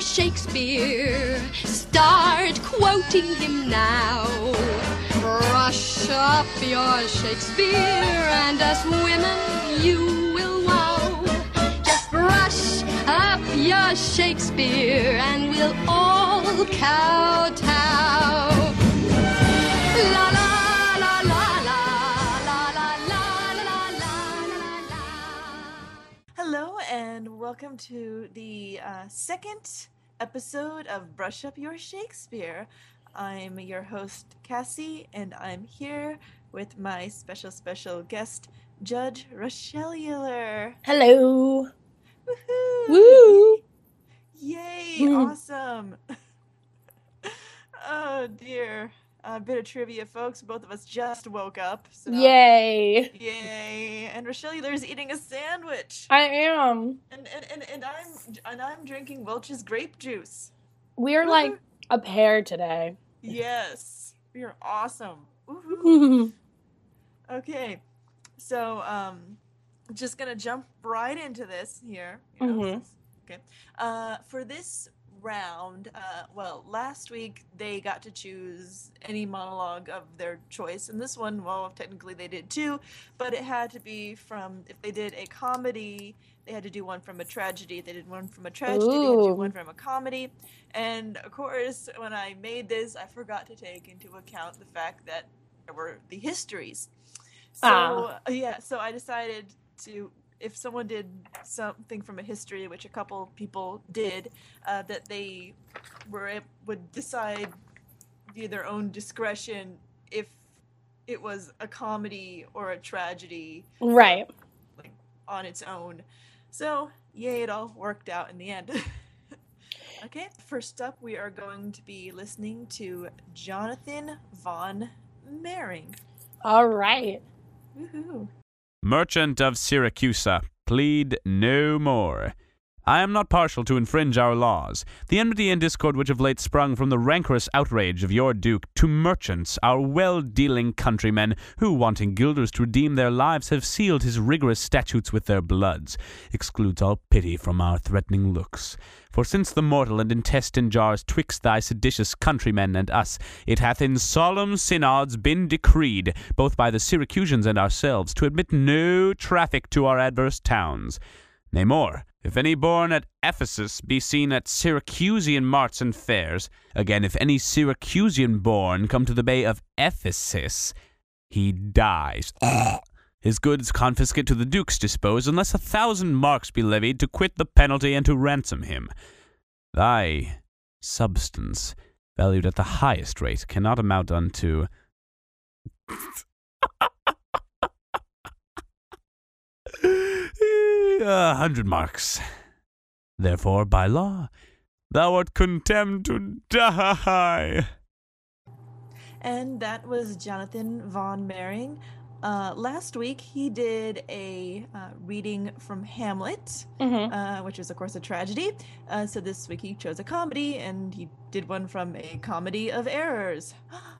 Shakespeare. Start quoting him now. Brush up your Shakespeare, and us women you will wow. Just brush up your Shakespeare, and we'll all kowtow. La la la la la la la la la la la. Hello and welcome to the second episode of Brush Up Your Shakespeare. I'm your host, Cassie, and I'm here with my special guest, Judge Rochelle Euler. Hello. Woohoo! Woo! Yay! Awesome! Oh dear. A bit of trivia, folks. Both of us just woke up. So. Yay! Yay! And Rochelle Euler's eating a sandwich. I am. And I'm drinking Welch's grape juice. We're like a pair today. Yes, you're awesome. Woohoo. Okay, so just gonna jump right into this here. Okay, for this round, well, last week they got to choose any monologue of their choice, and this one, well, technically they did too, but it had to be from, if they did a comedy, they had to do one from a tragedy. If they did one from a tragedy, they had to do one from a comedy. And of course, when I made this, I forgot to take into account the fact that there were the histories. So so I decided to, if someone did something from a history, which a couple people did, that they would decide via their own discretion if it was a comedy or a tragedy, Right. like on its own. So, yay, it all worked out in the end. Okay, first up, we are going to be listening to Jonathan Von Mering. All right. Woohoo. Merchant of Syracusa, plead no more. I am not partial to infringe our laws. The enmity and discord which have late sprung from the rancorous outrage of your duke to merchants, our well-dealing countrymen, who, wanting guilders to redeem their lives, have sealed his rigorous statutes with their bloods, excludes all pity from our threatening looks. For since the mortal and intestine jars twixt thy seditious countrymen and us, it hath in solemn synods been decreed, both by the Syracusans and ourselves, to admit no traffic to our adverse towns. Nay more, if any born at Ephesus be seen at Syracusian marts and fairs, again if any Syracusian born come to the bay of Ephesus, he dies. His goods confiscate to the duke's dispose, unless 1,000 marks be levied to quit the penalty and to ransom him. Thy substance, valued at the highest rate, cannot amount unto 100 marks. Therefore, by law, thou art condemned to die. And that was Jonathan Von Mering. Last week, he did a reading from Hamlet, which is, of course, a tragedy. So this week he chose a comedy, and he did one from a comedy of errors.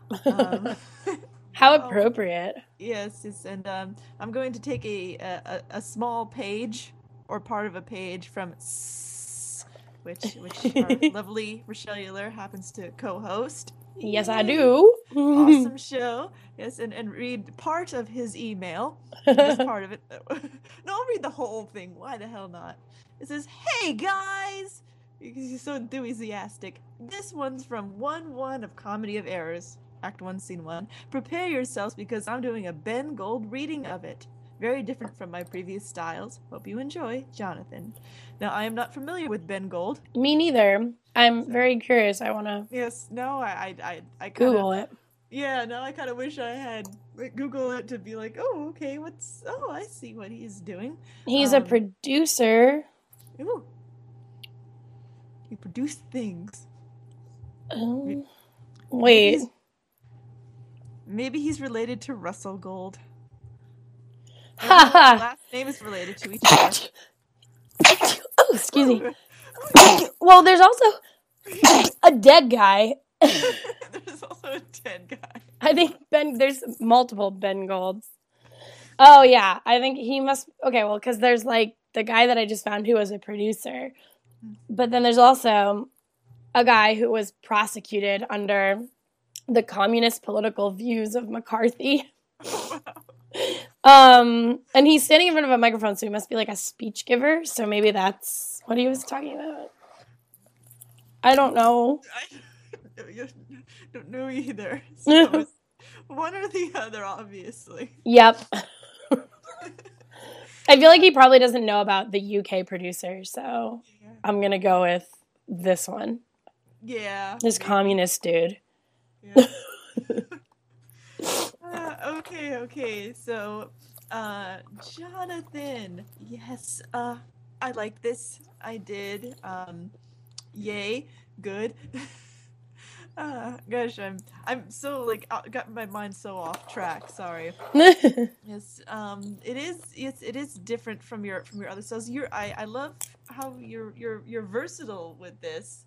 How appropriate. Yes, and I'm going to take a small page, or part of a page from which our lovely Rochelle Euler happens to co-host. Yes, I do. Awesome show. Yes, and read part of his email. Just part of it. No, I'll read the whole thing. Why the hell not? It says, "Hey guys," because he's so enthusiastic. This one's from 1-1 of Comedy of Errors, Act 1, Scene 1. Prepare yourselves because I'm doing a Ben Gold reading of it. Very different from my previous styles. Hope you enjoy, Jonathan. Now, I am not familiar with Ben Gold. Me neither. I'm very curious. I want to Yes, no, I Google it. Yeah, no, I kind of wish I had Google it to be like, oh, okay, I see what he's doing. He's a producer. Ooh. He produced things. Wait. Maybe he's related to Russell Gold. Ha Last name is related to each other. Oh, excuse me. Well, there's also a dead guy. There's also a dead guy. I think there's multiple Ben Golds. Oh, yeah. I think he must... Okay, well, because there's, like, the guy that I just found who was a producer. But then there's also a guy who was prosecuted under the communist political views of McCarthy. And he's standing in front of a microphone, so he must be like a speech giver. So maybe that's what he was talking about. I don't know. I don't know either. So it's one or the other, obviously. Yep. I feel like he probably doesn't know about the UK producer, so I'm gonna go with this one. Yeah. This communist dude. Yeah. Okay. So, Jonathan. Yes. I like this. I did. Yay. Good. Gosh, I'm so like got my mind so off track. Sorry. Yes. It is different from your other styles. I love how you're versatile with this.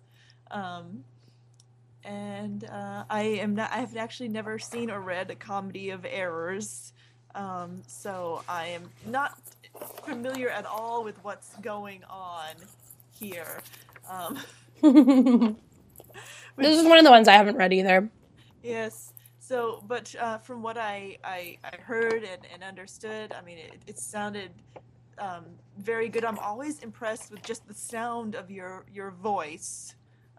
And I have actually never seen or read A Comedy of Errors, so I am not familiar at all with what's going on here. This is one of the ones I haven't read either. Yes. So, but from what I heard and understood, I mean, it sounded very good. I'm always impressed with just the sound of your voice.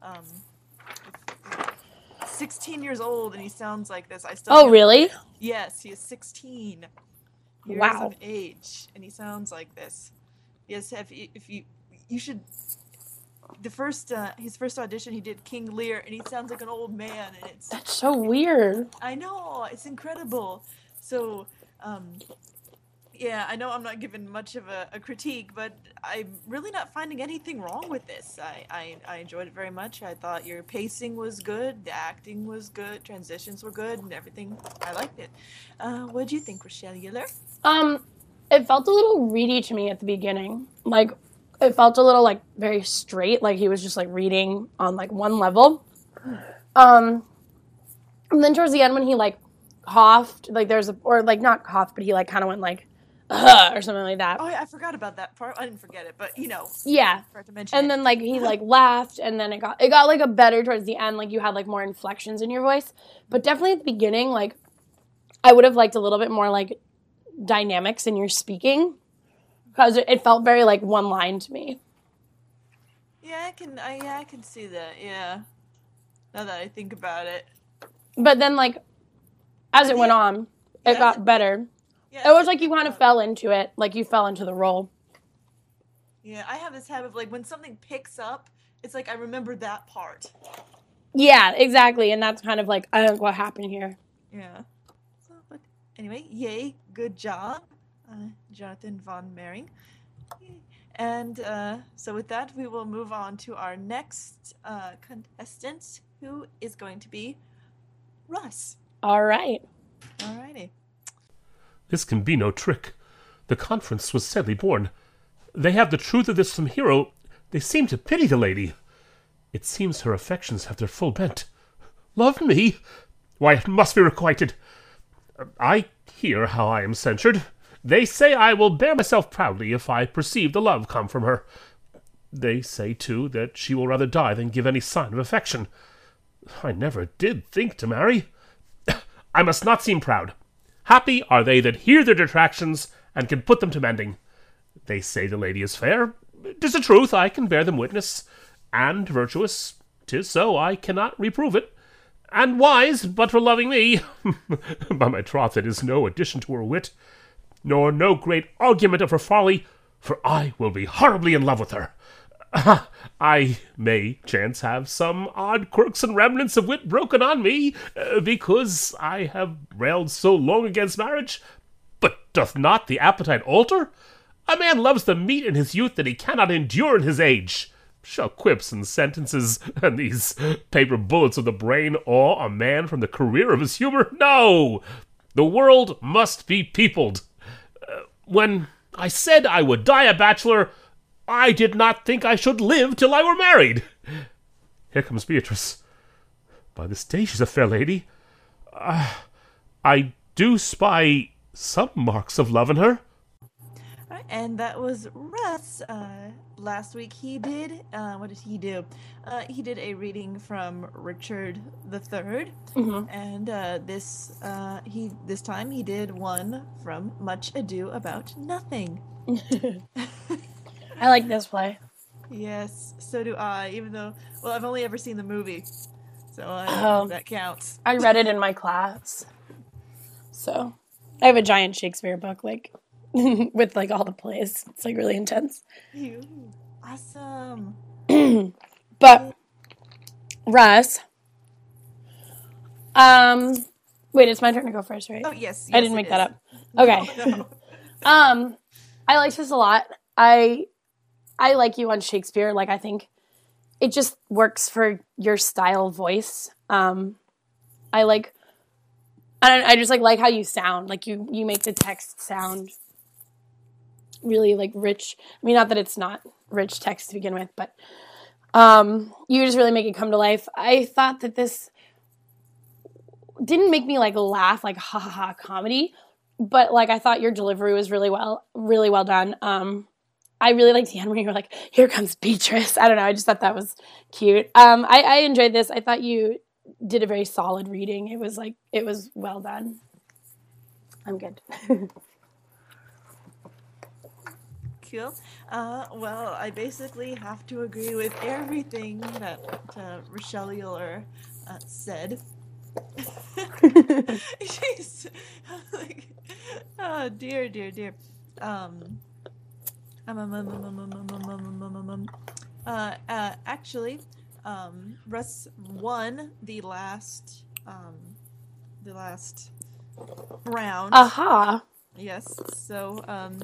16 years old and he sounds like this. I still. Oh, really? Yes, he is 16 years Wow. of age, and he sounds like this. Yes, if you should. His first audition, he did King Lear, and he sounds like an old man, and it's. That's so weird. I know, it's incredible. So, yeah, I know I'm not giving much of a critique, but I'm really not finding anything wrong with this. I enjoyed it very much. I thought your pacing was good, the acting was good, transitions were good, and everything. I liked it. What do you think, Rochelle Euler? It felt a little reedy to me at the beginning. Like, it felt a little, like, very straight, like he was just, like, reading on, like, one level. And then towards the end when he, like, coughed, like, not coughed, but he, like, kind of went, like, or something like that. Oh, yeah, I forgot about that part. I didn't forget it, but, you know. Yeah. I forgot to mention And it. then, like, he, like, laughed, and then it got, like, a better towards the end. Like, you had, like, more inflections in your voice. But definitely at the beginning, like, I would have liked a little bit more, like, dynamics in your speaking. Because it felt very, like, one line to me. Yeah, I can see that, yeah. Now that I think about it. But then, like, as it went on, it got better. Yeah, It was like you kind of fell into it. Like, you fell into the role. Yeah, I have this habit of, like, when something picks up, it's like I remember that part. Yeah, exactly. And that's kind of, like, I think what happened here. Yeah. So, but anyway, yay, good job, Jonathan Von Mering. And so with that, we will move on to our next contestant, who is going to be Russ. All right. Alrighty. This can be no trick. The conference was sadly born. They have the truth of this from Hero. They seem to pity the lady. It seems her affections have their full bent. Love me? Why, it must be requited. I hear how I am censured. They say I will bear myself proudly if I perceive the love come from her. They say, too, that she will rather die than give any sign of affection. I never did think to marry. I must not seem proud. Happy are they that hear their detractions and can put them to mending. They say the lady is fair. 'Tis a truth, I can bear them witness. And virtuous. 'Tis so, I cannot reprove it. And wise, but for loving me. By my troth, it is no addition to her wit, nor no great argument of her folly, for I will be horribly in love with her. I may chance have some odd quirks and remnants of wit broken on me, because I have railed so long against marriage. But doth not the appetite alter? A man loves the meat in his youth that he cannot endure in his age. Shall quips and sentences and these paper bullets of the brain awe a man from the career of his humor? No! The world must be peopled. When I said I would die a bachelor, I did not think I should live till I were married. Here comes Beatrice. By this day she's a fair lady. I do spy some marks of love in her. All And that was Russ. Last week he did, what did he do? He did a reading from Richard III. And this time he did one from Much Ado About Nothing. I like this play. Yes, so do I, even though, well, I've only ever seen the movie. So I don't know if that counts. I read it in my class. So I have a giant Shakespeare book, like, with, like, all the plays. It's, like, really intense. Ew, awesome. But, Russ. Wait, it's my turn to go first, right? Oh, yes. I didn't make that up. Okay. No. I liked this a lot. I like you on Shakespeare. Like, I think it just works for your style voice. I just like how you sound. Like you make the text sound really like rich. I mean, not that it's not rich text to begin with, but you just really make it come to life. I thought that this didn't make me like laugh, like ha ha ha comedy, but like I thought your delivery was really well done. I really liked the end when you were like, "Here comes Beatrice." I don't know. I just thought that was cute. I enjoyed this. I thought you did a very solid reading. It was well done. I'm good. Cool. Well, I basically have to agree with everything that Rochelle Euler said. She's like, oh dear. Actually, Russ won the last round. Aha. Yes. So,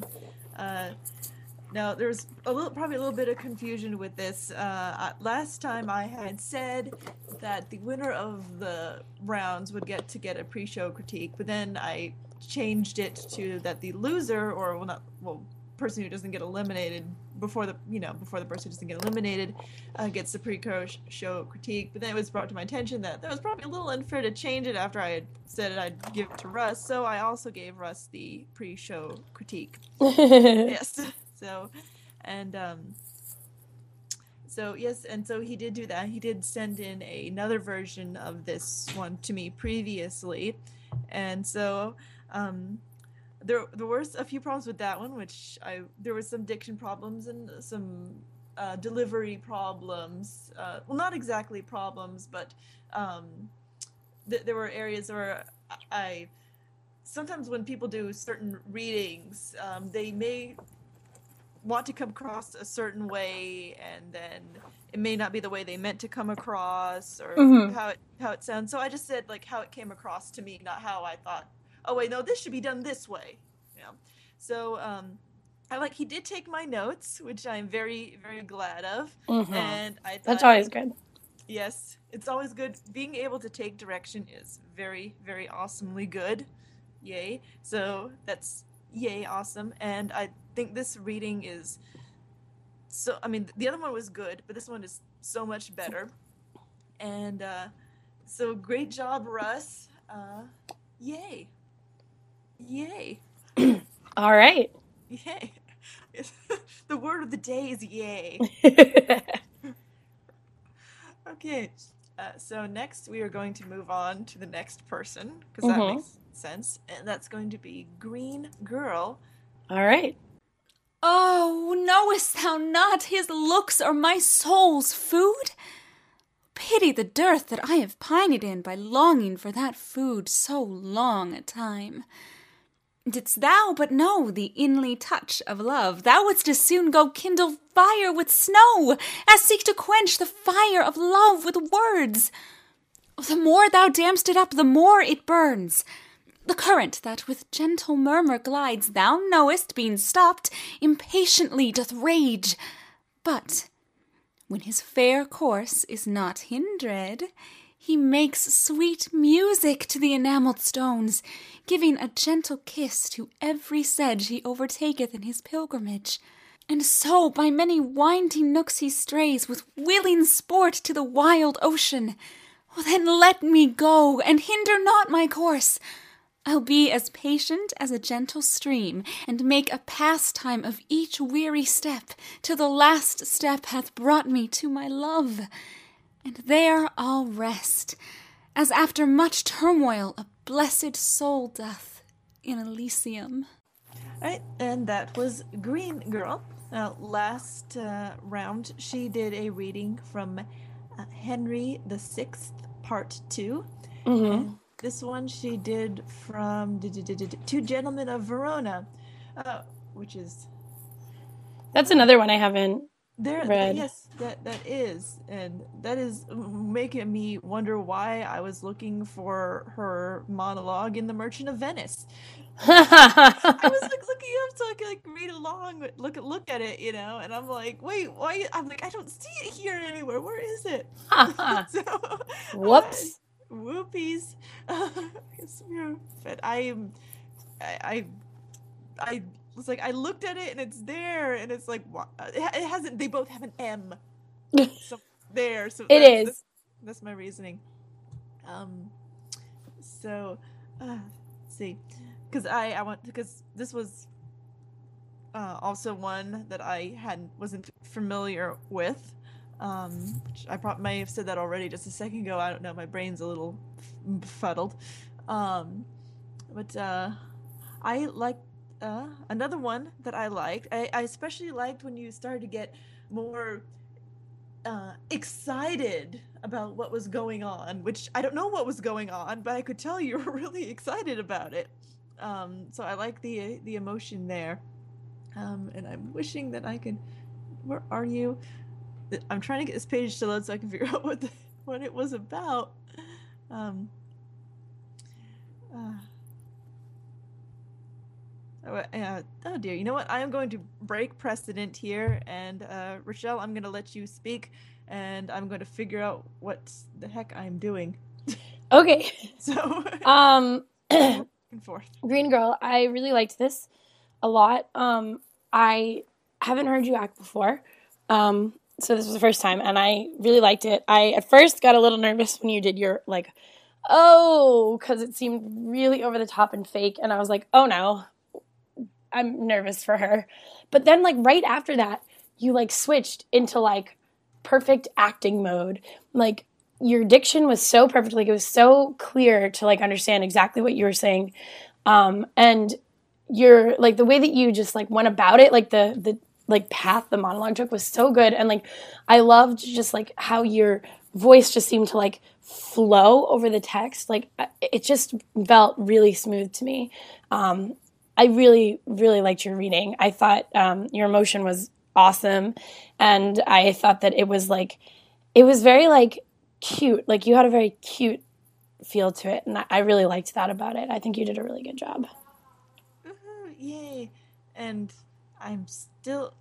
now there's probably a little bit of confusion with this. Last time I had said that the winner of the rounds would get a pre-show critique, but then I changed it to that the loser, person who doesn't get eliminated before the person who doesn't get eliminated gets the pre-show critique. But then it was brought to my attention that was probably a little unfair to change it after I had said I'd give it to Russ, so I also gave Russ the pre-show critique. Yes. So he did do that. He did send in another version of this one to me previously, and so there were a few problems with that one, there was some diction problems and some delivery problems. Well, not exactly problems, but there were areas where sometimes when people do certain readings, they may want to come across a certain way, and then it may not be the way they meant to come across, or how it sounds. So I just said like how it came across to me, not how I thought. Oh wait, no, this should be done this way. Yeah. So he did take my notes, which I'm very, very glad of. And I thought that's always good. Yes, it's always good. Being able to take direction is very, very awesomely good. Yay. So that's yay awesome. And I think this reading is the other one was good, but this one is so much better. And so great job, Russ. Yay. All right. Yay. The word of the day is yay. Okay. So next we are going to move on to the next person, because that makes sense. And that's going to be Green Girl. All right. Oh, knowest thou not his looks are my soul's food? Pity the dearth that I have pined in by longing for that food so long a time. Didst thou but know the inly touch of love, thou wouldst as soon go kindle fire with snow, as seek to quench the fire of love with words. The more thou dam'st it up, the more it burns. The current that with gentle murmur glides, thou knowest, being stopped, impatiently doth rage. But when his fair course is not hindered, he makes sweet music to the enamelled stones, giving a gentle kiss to every sedge he overtaketh in his pilgrimage. And so by many winding nooks he strays, with willing sport to the wild ocean. Then let me go, and hinder not my course. I'll be as patient as a gentle stream, and make a pastime of each weary step, till the last step hath brought me to my love. And there I'll rest, as after much turmoil a blessed soul doth in Elysium. All right, and that was Green Girl. Now, last round, she did a reading from Henry VI, Part 2. And this one she did from Two Gentlemen of Verona, which is... That's another one I haven't There, read. yes, that is, and that is making me wonder why I was looking for her monologue in The Merchant of Venice. I was like looking up so I could like read along, look at it, you know, and I'm like, wait, why? I'm like, I don't see it here anywhere. Where is it? So, Whoops. Whoopies. But I was like, I looked at it and it's there, and it's like, it hasn't. They both have an M. So there. So It is. That's my reasoning. So, let's see, because this was also one that I wasn't familiar with. Which I may have said that already just a second ago. I don't know. My brain's a little fuddled. But I liked another one that I liked. I especially liked when you started to get more excited about what was going on, which I don't know what was going on, but I could tell you were really excited about it. So I like the emotion there. And I'm wishing that I could. Where are you? I'm trying to get this page to load so I can figure out what it was about. Oh dear, you know what? I am going to break precedent here, and Rochelle, I'm going to let you speak, and I'm going to figure out what the heck I'm doing. Okay. So, Green and forth. Girl, I really liked this a lot. I haven't heard you act before. So this was the first time, and I really liked it. I at first got a little nervous when you did your because it seemed really over the top and fake, and I was like, oh no, I'm nervous for her. But then right after that, you switched into perfect acting mode. Your diction was so perfect, it was so clear to understand exactly what you were saying, and your the way that you just went about it, the path the monologue took was so good, and I loved just how your voice just seemed to flow over the text. It just felt really smooth to me. I really, really liked your reading. I thought your emotion was awesome, and I thought that it was very cute. You had a very cute feel to it, and I really liked that about it. I think you did a really good job. Woohoo, yay. And I'm still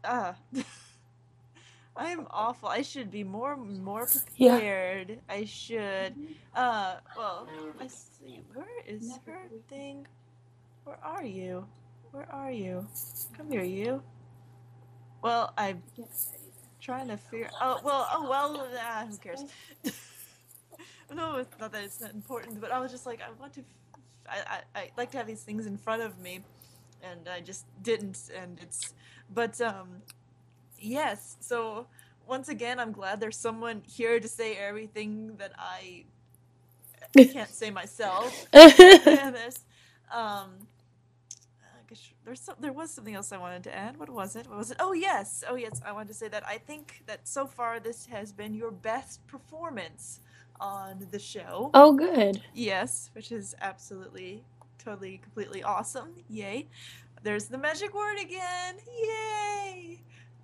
I'm awful. I should be more prepared. Yeah. I should. Well, let's see. Where is her thing? Where are you? Come here, you. Well, I'm trying to figure. Who cares? No, it's not that it's not important, but I was just I want to. I like to have these things in front of me, and I just didn't, but yes, so once again, I'm glad there's someone here to say everything that I can't say myself. This, there was something else I wanted to add. What was it? Oh yes, I wanted to say that I think that so far this has been your best performance on the show. Oh, good. Yes, which is absolutely, totally, completely awesome. Yay. There's the magic word again. Yay.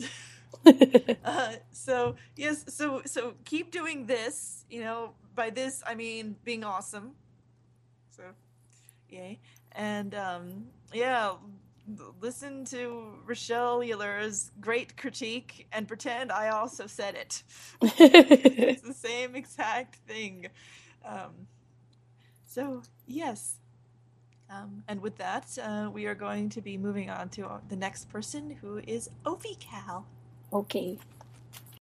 So keep doing this. By this I mean being awesome. So, yay. And listen to Rochelle Euler's great critique and pretend I also said it. It's the same exact thing. So yes. And with that, we are going to be moving on to the next person, who is Ovical. Okay.